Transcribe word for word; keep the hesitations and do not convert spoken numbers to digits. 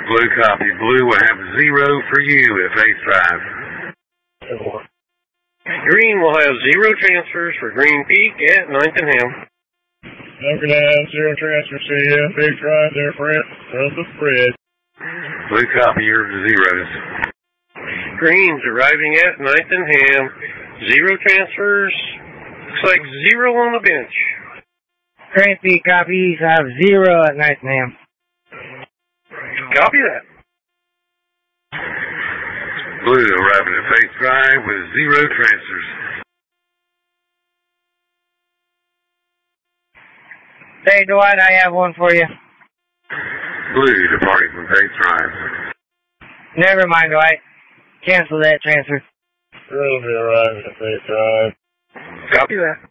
Blue copy. Blue will have zero for you at Faith Drive. Green will have zero transfers for Green Peak at ninth and Ham. I'm going to have zero transfers to you. Faith Drive there, Brent. From the spread. Blue copy your zeros. Green's arriving at ninth and Ham. Zero transfers. Looks like zero on the bench. Green Peak copies have zero at ninth and Ham. Copy that. Blue arriving at Faith Drive with zero transfers. Hey, Dwight, I have one for you. Blue departing from Faith Drive. Never mind, Dwight. Cancel that transfer. Green arriving at Faith Drive. Copy that.